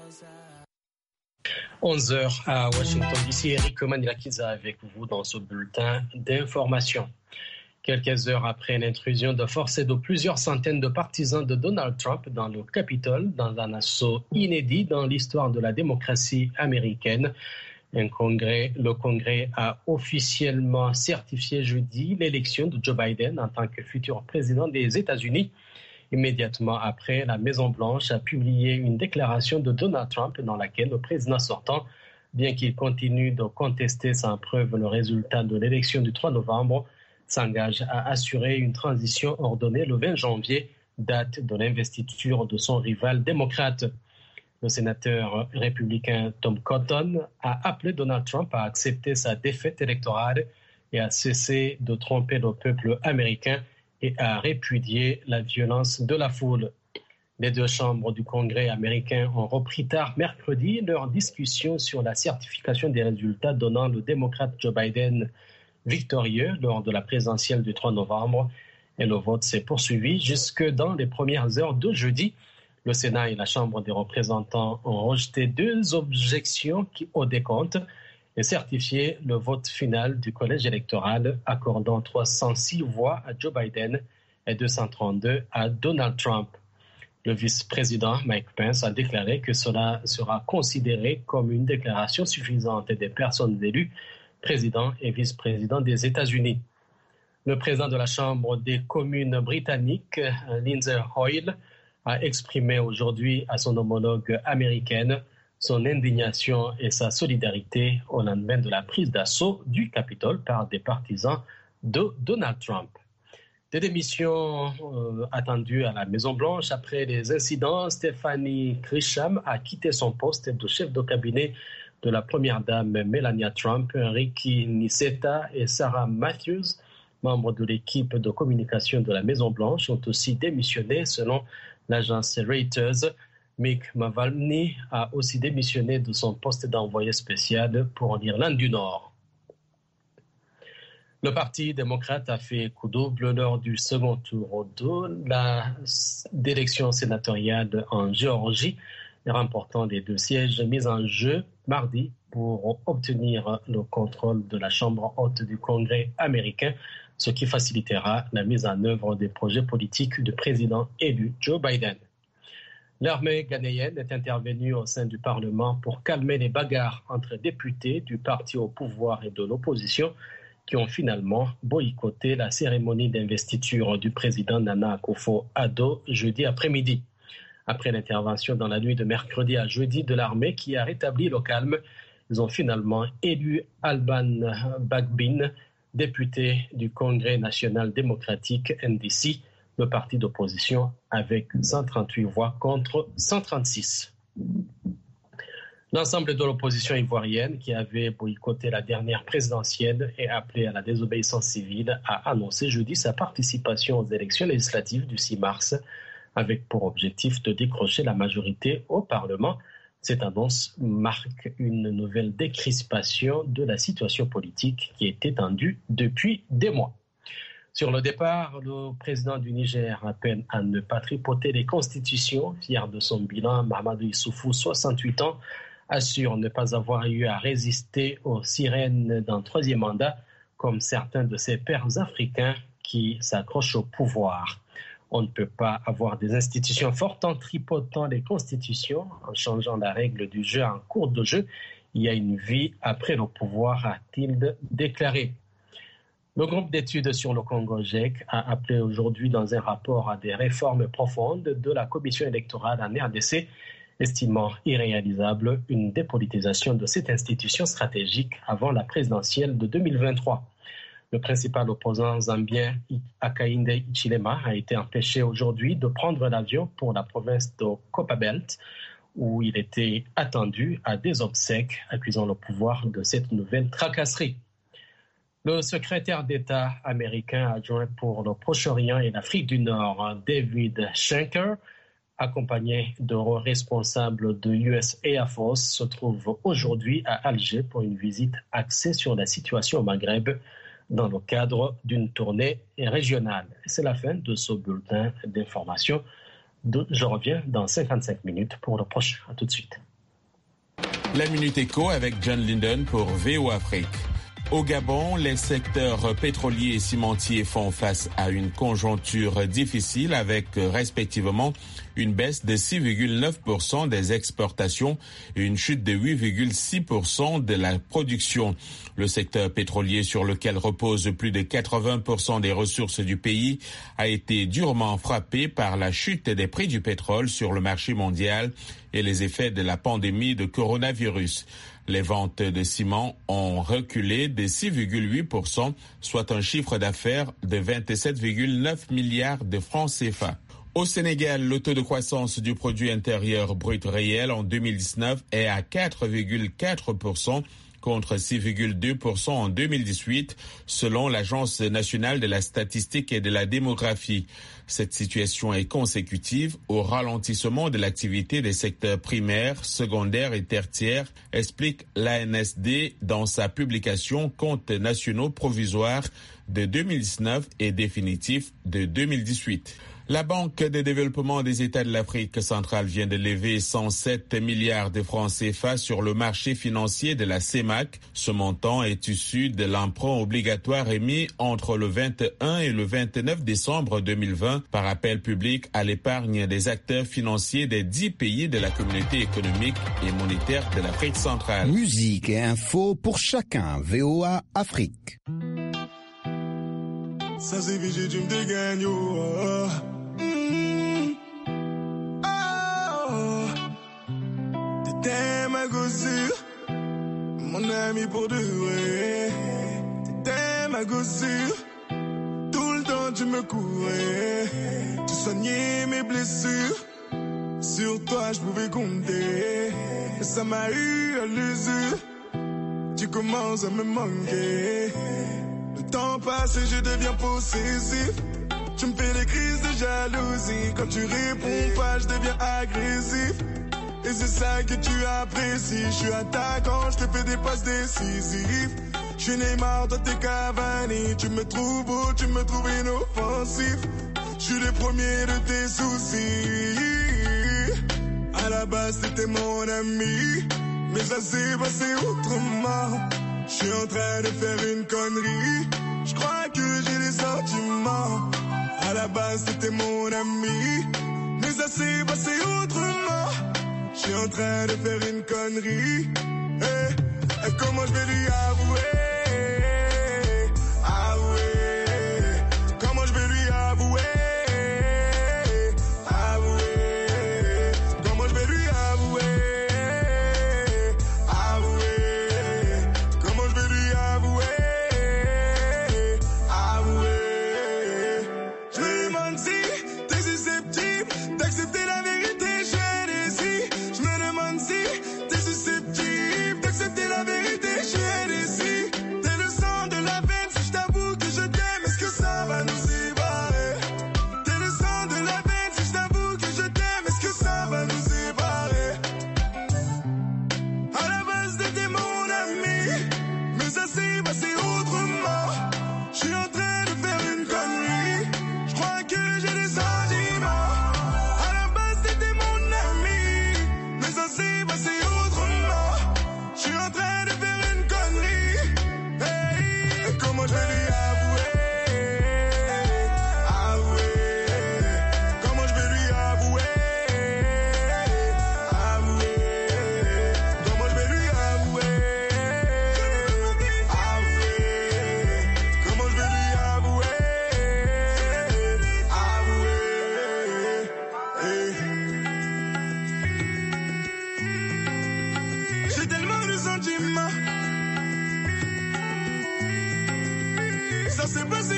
11h à Washington DC. Eric Manilakiza avec vous dans ce bulletin d'information. Quelques heures après l'intrusion de force de plusieurs centaines de partisans de Donald Trump dans le Capitole, dans un assaut inédit dans l'histoire de la démocratie américaine, le Congrès a officiellement certifié jeudi l'élection de Joe Biden en tant que futur président des États-Unis. Immédiatement après, la Maison-Blanche a publié une déclaration de Donald Trump dans laquelle le président sortant, bien qu'il continue de contester sans preuve le résultat de l'élection du 3 novembre, s'engage à assurer une transition ordonnée le 20 janvier, date de l'investiture de son rival démocrate. Le sénateur républicain Tom Cotton a appelé Donald Trump à accepter sa défaite électorale et à cesser de tromper le peuple américain et à répudier la violence de la foule. Les deux chambres du Congrès américain ont repris tard mercredi leur discussion sur la certification des résultats donnant le démocrate Joe Biden victorieux lors de la présidentielle du 3 novembre. Et le vote s'est poursuivi jusque dans les premières heures de jeudi. Le Sénat et la Chambre des représentants ont rejeté deux objections au décompte et certifié le vote final du collège électoral, accordant 306 voix à Joe Biden et 232 à Donald Trump. Le vice-président Mike Pence a déclaré que cela sera considéré comme une déclaration suffisante des personnes élues, président et vice-président des États-Unis. Le président de la Chambre des communes britanniques, Lindsay Hoyle, a exprimé aujourd'hui à son homologue américaine son indignation et sa solidarité au lendemain de la prise d'assaut du Capitole par des partisans de Donald Trump. Des démissions attendues à la Maison-Blanche après les incidents. Stephanie Grisham a quitté son poste de chef de cabinet de la première dame Melania Trump. Ricky Niceta et Sarah Matthews, membres de l'équipe de communication de la Maison-Blanche, ont aussi démissionné selon l'agence Reuters. Mick Mulvaney a aussi démissionné de son poste d'envoyé spécial pour l'Irlande du Nord. Le Parti démocrate a fait coup double lors du second tour d'élection sénatoriale en Géorgie, remportant les deux sièges mis en jeu mardi pour obtenir le contrôle de la Chambre haute du Congrès américain, ce qui facilitera la mise en œuvre des projets politiques du président élu Joe Biden. L'armée ghanéenne est intervenue au sein du Parlement pour calmer les bagarres entre députés du parti au pouvoir et de l'opposition qui ont finalement boycotté la cérémonie d'investiture du président Nana Akufo-Addo jeudi après-midi. Après l'intervention dans la nuit de mercredi à jeudi de l'armée qui a rétabli le calme, ils ont finalement élu Alban Bagbin, député du Congrès national démocratique NDC, le parti d'opposition, avec 138 voix contre 136. L'ensemble de l'opposition ivoirienne, qui avait boycotté la dernière présidentielle et appelé à la désobéissance civile, a annoncé jeudi sa participation aux élections législatives du 6 mars, avec pour objectif de décrocher la majorité au Parlement. Cette annonce marque une nouvelle décrispation de la situation politique qui était tendue depuis des mois. Sur le départ, le président du Niger appelle à ne pas tripoter les constitutions. Fier de son bilan, Mahamadou Issoufou, 68 ans, assure ne pas avoir eu à résister aux sirènes d'un troisième mandat, comme certains de ses pairs africains qui s'accrochent au pouvoir. On ne peut pas avoir des institutions fortes en tripotant les constitutions, en changeant la règle du jeu en cours de jeu. Il y a une vie après le pouvoir, a-t-il déclaré. Le groupe d'études sur le Congo GEC a appelé aujourd'hui dans un rapport à des réformes profondes de la commission électorale en RDC, estimant irréalisable une dépolitisation de cette institution stratégique avant la présidentielle de 2023. Le principal opposant zambien, Hakainde Hichilema, a été empêché aujourd'hui de prendre l'avion pour la province de Copperbelt, où il était attendu à des obsèques, accusant le pouvoir de cette nouvelle tracasserie. Le secrétaire d'État américain adjoint pour le Proche-Orient et l'Afrique du Nord, David Schenker, accompagné de responsables de US Air Force, se trouve aujourd'hui à Alger pour une visite axée sur la situation au Maghreb dans le cadre d'une tournée régionale. C'est la fin de ce bulletin d'information. Je reviens dans 55 minutes pour le prochain. À tout de suite. La Minute Éco avec John Linden pour VO Afrique. Au Gabon, les secteurs pétroliers et cimentiers font face à une conjoncture difficile avec respectivement une baisse de 6,9% des exportations et une chute de 8,6% de la production. Le secteur pétrolier, sur lequel repose plus de 80% des ressources du pays, a été durement frappé par la chute des prix du pétrole sur le marché mondial et les effets de la pandémie de coronavirus. Les ventes de ciment ont reculé de 6,8%, soit un chiffre d'affaires de 27,9 milliards de francs CFA. Au Sénégal, le taux de croissance du produit intérieur brut réel en 2019 est à 4,4%. Contre 6,2% en 2018, selon l'Agence nationale de la statistique et de la démographie. Cette situation est consécutive au ralentissement de l'activité des secteurs primaires, secondaires et tertiaires, explique l'ANSD dans sa publication Comptes nationaux provisoires de 2019 et définitifs de 2018. La Banque de développement des États de l'Afrique centrale vient de lever 107 milliards de francs CFA sur le marché financier de la CEMAC. Ce montant est issu de l'emprunt obligatoire émis entre le 21 et le 29 décembre 2020 par appel public à l'épargne des acteurs financiers des 10 pays de la communauté économique et monétaire de l'Afrique centrale. Musique et info pour chacun. VOA Afrique. Ça c'est vigé, tu me dégagnes, oh. T'étais ma gossure, mon ami pour de vrai. T'étais ma gossure, tout le temps tu me courais. Tu soignais mes blessures, sur toi je pouvais compter. Ça m'a eu à l'usure, tu commences à me manquer. Le temps passe et je deviens possessif. Tu me fais des crises de jalousie. Quand tu réponds pas, je deviens agressif. Et c'est ça que tu apprécies. Je suis attaquant, je te fais des passes décisives. Je suis Neymar, toi t'es Cavani. Tu me trouves beau, tu me trouves inoffensif. Je suis le premier de tes soucis. À la base t'étais mon ami, mais ça s'est passé autrement. Je suis en train de faire une connerie. Je crois que j'ai des sentiments. À la base c'était mon ami, mais ça s'est passé autrement. Je suis en train de faire une connerie. Et comment je vais lui avouer? Comment je vais lui avouer? Comment je vais lui avouer? Comment je vais lui avouer? Je me demande si t'es susceptible d'accepter la vérité. Je me demande si t'es susceptible d'accepter la vérité. J'ai décidé, t'es le sang de la veine. Si je t'avoue que je t'aime, est-ce que ça va nous séparer? T'es le sang de la veine. Si je t'avoue que je t'aime, est-ce que ça va nous séparer? À la base t'étais mon ami, mais ça s'est passé autrement. Je suis en train de faire une connerie. Je crois que j'ai des sentiments. À la base t'étais mon ami, mais ça s'est passé autrement. Je suis en train de faire une connerie. Hey, comment je vais lui avouer? Comment je vais lui avouer? Comment je vais lui avouer? Comment je vais lui avouer? J'ai tellement de sentiments. Ça s'est passé